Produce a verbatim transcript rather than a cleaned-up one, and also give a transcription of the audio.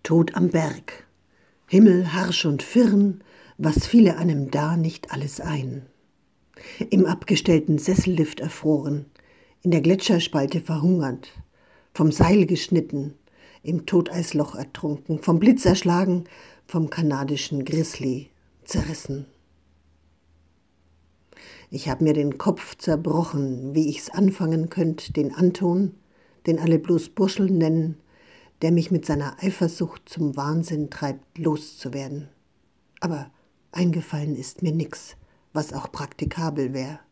Tod am Berg. Himmel harsch und firn, was fiele einem da nicht alles ein? Im abgestellten Sessellift erfroren, in der Gletscherspalte verhungert, vom Seil geschnitten, im Toteisloch ertrunken, vom Blitz erschlagen, vom kanadischen Grizzly zerrissen. Ich hab mir den Kopf zerbrochen, wie ich's anfangen könnt, den Anton, den alle bloß Burschel nennen, der mich mit seiner Eifersucht zum Wahnsinn treibt, loszuwerden. Aber eingefallen ist mir nix, was auch praktikabel wär.